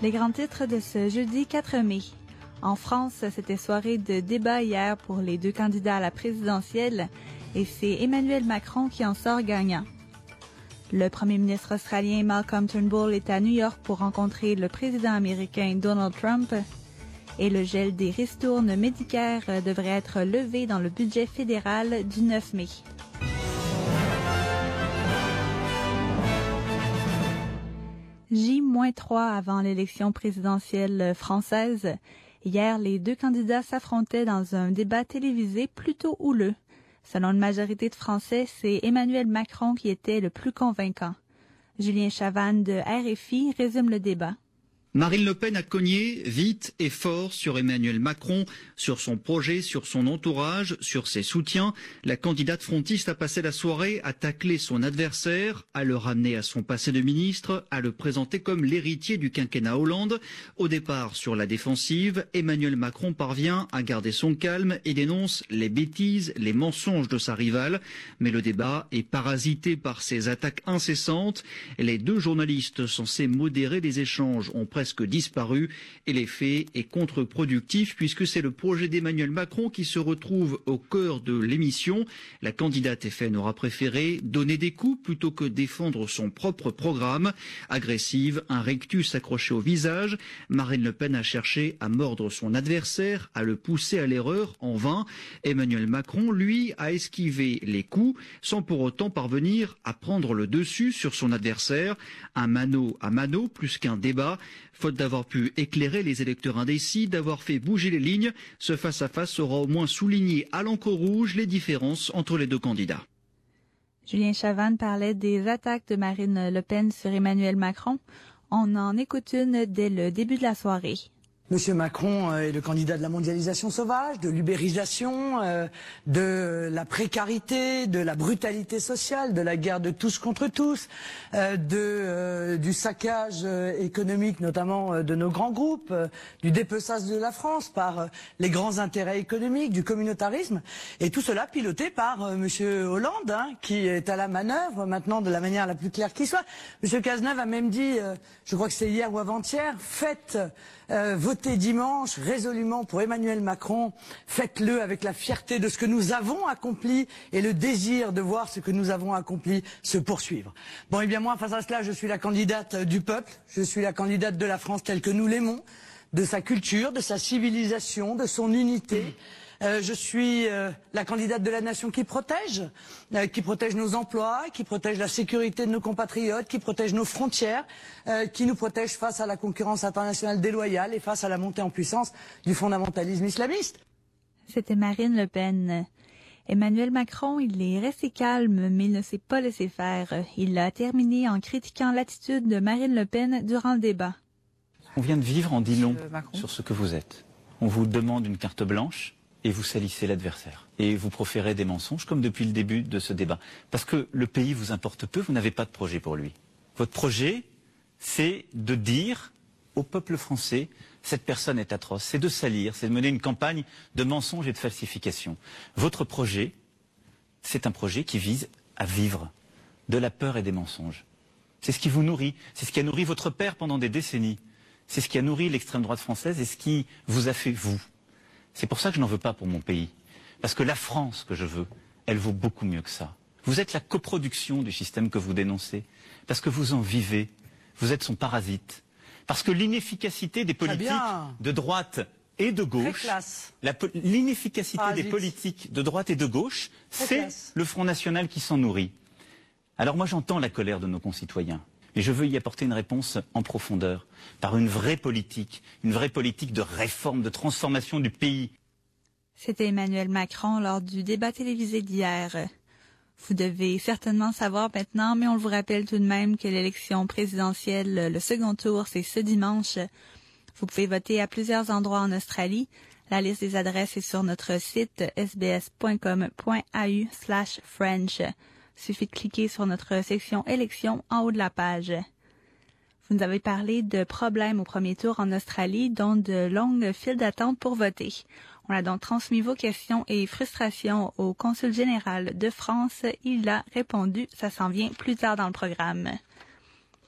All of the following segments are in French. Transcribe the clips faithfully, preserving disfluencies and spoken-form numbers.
Les grands titres de ce jeudi quatre mai. En France, c'était soirée de débat hier pour les deux candidats à la présidentielle et c'est Emmanuel Macron qui en sort gagnant. Le premier ministre australien Malcolm Turnbull est à New York pour rencontrer le président américain Donald Trump et le gel des ristournes médicales devrait être levé dans le budget fédéral du neuf mai. J trois avant l'élection présidentielle française. Hier, les deux candidats s'affrontaient dans un débat télévisé plutôt houleux. Selon une majorité de Français, c'est Emmanuel Macron qui était le plus convaincant. Julien Chavannes de R F I résume le débat. Marine Le Pen a cogné vite et fort sur Emmanuel Macron, sur son projet, sur son entourage, sur ses soutiens. La candidate frontiste a passé la soirée à tacler son adversaire, à le ramener à son passé de ministre, à le présenter comme l'héritier du quinquennat Hollande. Au départ, sur la défensive, Emmanuel Macron parvient à garder son calme et dénonce les bêtises, les mensonges de sa rivale. Mais le débat est parasité par ces attaques incessantes. Les deux journalistes censés modérer les échanges ont presque presque disparu et l'effet est contre-productif puisque c'est le projet d'Emmanuel Macron qui se retrouve au cœur de l'émission. La candidate F N aura préféré donner des coups plutôt que défendre son propre programme. Agressive, un rictus accroché au visage, Marine Le Pen a cherché à mordre son adversaire, à le pousser à l'erreur en vain. Emmanuel Macron, lui, a esquivé les coups sans pour autant parvenir à prendre le dessus sur son adversaire. Un mano à mano plus qu'un débat. Faute d'avoir pu éclairer les électeurs indécis, d'avoir fait bouger les lignes, ce face-à-face aura au moins souligné à l'encre rouge les différences entre les deux candidats. Julien Chavannes parlait des attaques de Marine Le Pen sur Emmanuel Macron. On en écoute une dès le début de la soirée. Monsieur Macron est le candidat de la mondialisation sauvage, de l'ubérisation, euh, de la précarité, de la brutalité sociale, de la guerre de tous contre tous, euh, de, euh, du saccage euh, économique notamment euh, de nos grands groupes, euh, du dépeçage de la France par euh, les grands intérêts économiques, du communautarisme, et tout cela piloté par euh, Monsieur Hollande, hein, qui est à la manœuvre maintenant de la manière la plus claire qui soit. Monsieur Cazeneuve a même dit, euh, je crois que c'est hier ou avant-hier, faites euh, votez dimanche résolument pour Emmanuel Macron, faites-le avec la fierté de ce que nous avons accompli et le désir de voir ce que nous avons accompli se poursuivre. Bon, et bien moi, face à cela, je suis la candidate du peuple, je suis la candidate de la France telle que nous l'aimons, de sa culture, de sa civilisation, de son unité. Euh, je suis euh, la candidate de la nation qui protège, euh, qui protège nos emplois, qui protège la sécurité de nos compatriotes, qui protège nos frontières, euh, qui nous protège face à la concurrence internationale déloyale et face à la montée en puissance du fondamentalisme islamiste. C'était Marine Le Pen. Emmanuel Macron, il est resté calme, mais il ne s'est pas laissé faire. Il a terminé en critiquant l'attitude de Marine Le Pen durant le débat. On vient de vivre en dit long sur ce que vous êtes. On vous demande une carte blanche. Et vous salissez l'adversaire. Et vous proférez des mensonges, comme depuis le début de ce débat. Parce que le pays vous importe peu, vous n'avez pas de projet pour lui. Votre projet, c'est de dire au peuple français, cette personne est atroce. C'est de salir, c'est de mener une campagne de mensonges et de falsification. Votre projet, c'est un projet qui vise à vivre de la peur et des mensonges. C'est ce qui vous nourrit. C'est ce qui a nourri votre père pendant des décennies. C'est ce qui a nourri l'extrême droite française et ce qui vous a fait vous. C'est pour ça que je n'en veux pas pour mon pays. Parce que la France que je veux, elle vaut beaucoup mieux que ça. Vous êtes la coproduction du système que vous dénoncez. Parce que vous en vivez. Vous êtes son parasite. Parce que l'inefficacité des politiques de droite et de gauche, l'inefficacité des politiques de droite et de gauche, c'est le Front National qui s'en nourrit. Alors moi j'entends la colère de nos concitoyens. Et je veux y apporter une réponse en profondeur, par une vraie politique, une vraie politique de réforme, de transformation du pays. C'était Emmanuel Macron lors du débat télévisé d'hier. Vous devez certainement savoir maintenant, mais on vous rappelle tout de même que l'élection présidentielle, le second tour, c'est ce dimanche. Vous pouvez voter à plusieurs endroits en Australie. La liste des adresses est sur notre site s b s point com point a u slash french. Suffit de cliquer sur notre section élections en haut de la page. Vous nous avez parlé de problèmes au premier tour en Australie, dont de longues files d'attente pour voter. On a donc transmis vos questions et frustrations au consul général de France. Il a répondu, ça s'en vient plus tard dans le programme.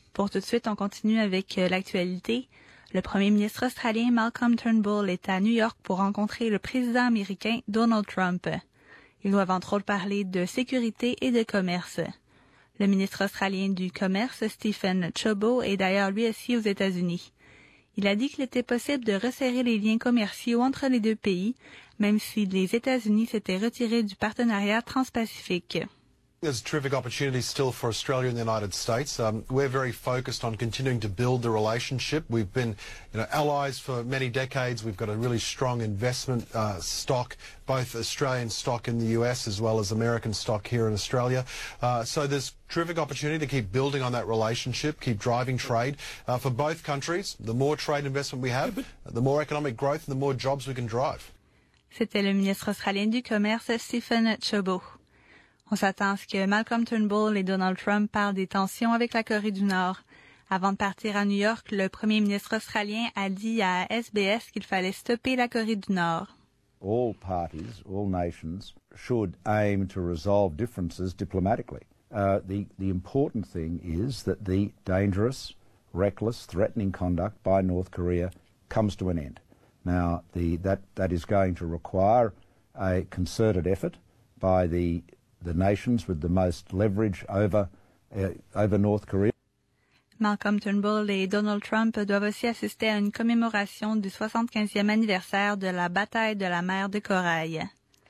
Pour tout de suite, on continue avec euh, l'actualité. Le premier ministre australien Malcolm Turnbull est à New York pour rencontrer le président américain Donald Trump. Ils doivent entre autres parler de sécurité et de commerce. Le ministre australien du Commerce, Stephen Chabot, est d'ailleurs lui aussi aux États-Unis. Il a dit qu'il était possible de resserrer les liens commerciaux entre les deux pays, même si les États-Unis s'étaient retirés du partenariat transpacifique. There's a terrific opportunity still for Australia and the United States. Um, we're very focused on continuing to build the relationship. We've been, you know, allies for many decades. We've got a really strong investment uh, stock, both Australian stock in the U S as well as American stock here in Australia. Uh, so there's terrific opportunity to keep building on that relationship, keep driving trade uh, for both countries. The more trade investment we have, the more economic growth and the more jobs we can drive. C'était le ministre australien du Commerce, Stephen Chabot. On s'attend à ce que Malcolm Turnbull et Donald Trump parlent des tensions avec la Corée du Nord. Avant de partir à New York, le premier ministre australien a dit à S B S qu'il fallait stopper la Corée du Nord. All parties, all nations should aim to resolve differences diplomatically. Uh, the, the important thing is that the dangerous, reckless, threatening conduct by North Korea comes to an end. Now, the, that, that is going to require a concerted effort by the the nations with the most leverage over, uh, over North Korea. Malcolm Turnbull et Donald Trump doivent aussi assister à une commémoration du soixante-quinzième anniversaire de la bataille de la mer de Corail.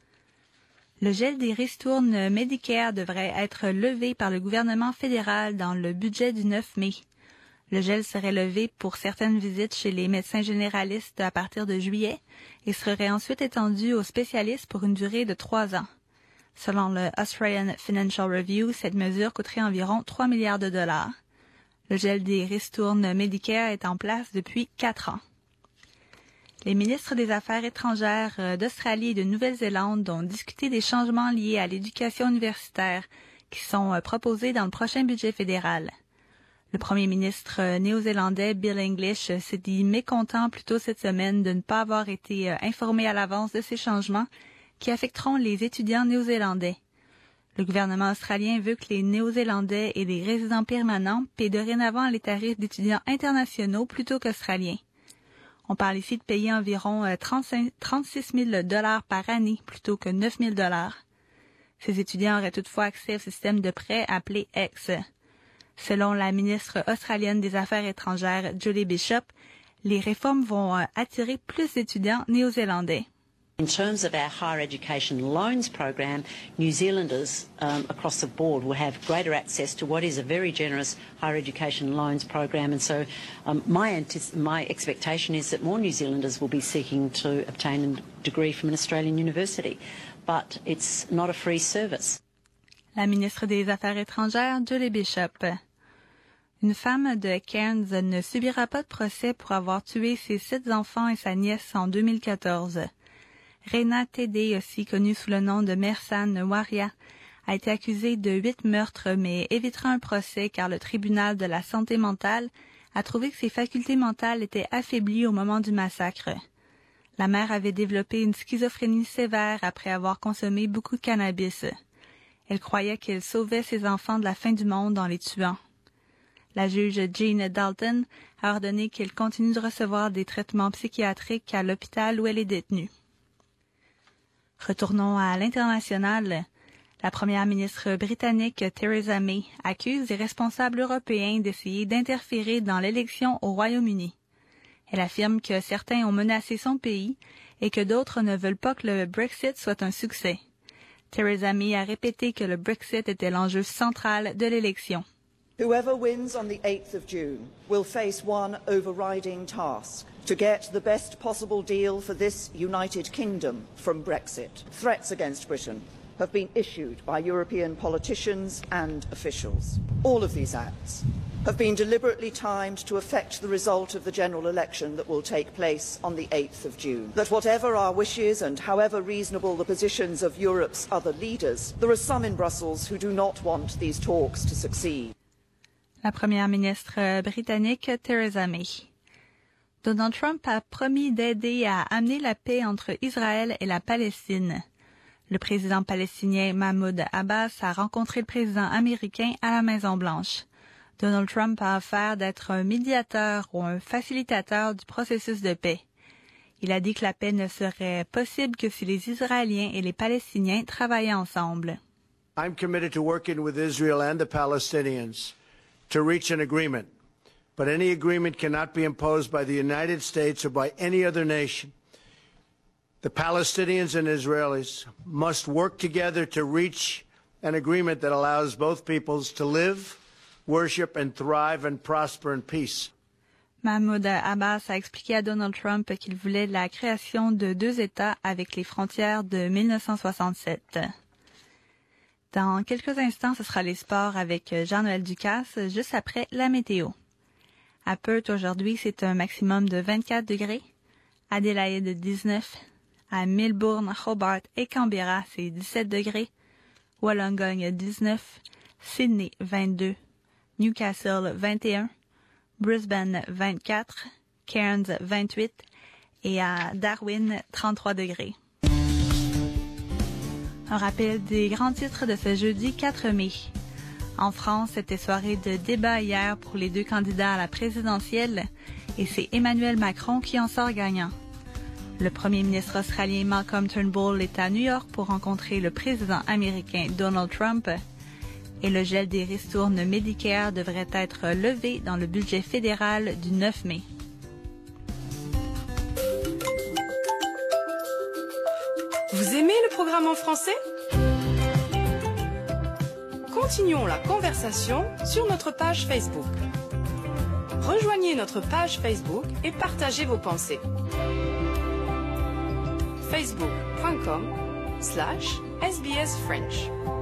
Le gel des ristournes Medicare devrait être levé par le gouvernement fédéral dans le budget du neuf mai. Le gel serait levé pour certaines visites chez les médecins généralistes à partir de juillet et serait ensuite étendu aux spécialistes pour une durée de trois ans. Selon le Australian Financial Review, cette mesure coûterait environ trois milliards de dollars. Le gel des ristournes Medicare est en place depuis quatre ans. Les ministres des Affaires étrangères d'Australie et de Nouvelle-Zélande ont discuté des changements liés à l'éducation universitaire qui sont proposés dans le prochain budget fédéral. Le premier ministre néo-zélandais Bill English s'est dit mécontent plus tôt cette semaine de ne pas avoir été informé à l'avance de ces changements qui affecteront les étudiants néo-zélandais. Le gouvernement australien veut que les néo-zélandais et les résidents permanents paient dorénavant les tarifs d'étudiants internationaux plutôt qu'australiens. On parle ici de payer environ trente-six mille dollars par année plutôt que neuf mille dollars. Ces étudiants auraient toutefois accès au système de prêt appelé E X. Selon la ministre australienne des Affaires étrangères, Julie Bishop, les réformes vont attirer plus d'étudiants néo-zélandais. In terms of our higher education loans program, New Zealanders um, across the board will have greater access to what is a very generous higher education loans program, and so um, my, antis- my expectation is that more New Zealanders will be seeking to obtain a degree from an Australian university, but it's not a free service. La ministre des Affaires étrangères, Julie Bishop. Une femme de Cairns ne subira pas de procès pour avoir tué ses sept enfants et sa nièce en deux mille quatorze. Reina Tedé, aussi connue sous le nom de Mersan Waria, a été accusée de huit meurtres mais évitera un procès car le tribunal de la santé mentale a trouvé que ses facultés mentales étaient affaiblies au moment du massacre. La mère avait développé une schizophrénie sévère après avoir consommé beaucoup de cannabis. Elle croyait qu'elle sauvait ses enfants de la fin du monde en les tuant. La juge Jean Dalton a ordonné qu'elle continue de recevoir des traitements psychiatriques à l'hôpital où elle est détenue. Retournons à l'international. La première ministre britannique Theresa May accuse les responsables européens d'essayer d'interférer dans l'élection au Royaume-Uni. Elle affirme que certains ont menacé son pays et que d'autres ne veulent pas que le Brexit soit un succès. Theresa May a répété que le Brexit était l'enjeu central de l'élection. Whoever wins on the eighth of June will face one overriding task: to get the best possible deal for this United Kingdom from Brexit. Threats against Britain have been issued by European politicians and officials. All of these acts have been deliberately timed to affect the result of the general election that will take place on the eighth of June. That whatever our wishes and however reasonable the positions of Europe's other leaders, there are some in Brussels who do not want these talks to succeed. La première ministre britannique Theresa May. Donald Trump a promis d'aider à amener la paix entre Israël et la Palestine. Le président palestinien Mahmoud Abbas a rencontré le président américain à la Maison-Blanche. Donald Trump a offert d'être un médiateur ou un facilitateur du processus de paix. Il a dit que la paix ne serait possible que si les Israéliens et les Palestiniens travaillaient ensemble. I'm committed to working with Israel and the Palestinians to reach an agreement. But any agreement cannot be imposed by the United States or by any other nation. The Palestinians and Israelis must work together to reach an agreement that allows both peoples to live, worship, and thrive and prosper in peace. Mahmoud Abbas a expliqué à Donald Trump qu'il voulait la création de deux États avec les frontières de mille neuf cent soixante-sept. Dans quelques instants, ce sera les sports avec Jean-Noël Ducasse, juste après la météo. À Perth, aujourd'hui, c'est un maximum de vingt-quatre degrés. Adélaïde, dix-neuf. À Melbourne, Hobart et Canberra, c'est dix-sept degrés. Wollongong, dix-neuf. Sydney, vingt-deux. Newcastle, vingt et un. Brisbane, vingt-quatre. Cairns, vingt-huit. Et à Darwin, trente-trois degrés. Un rappel des grands titres de ce jeudi quatre mai. En France, c'était soirée de débat hier pour les deux candidats à la présidentielle et c'est Emmanuel Macron qui en sort gagnant. Le premier ministre australien Malcolm Turnbull est à New York pour rencontrer le président américain Donald Trump et le gel des ristournes Medicare devrait être levé dans le budget fédéral du neuf mai. Vous aimez le programme en français ? Continuons la conversation sur notre page Facebook. Rejoignez notre page Facebook et partagez vos pensées. facebook point com slash S B S French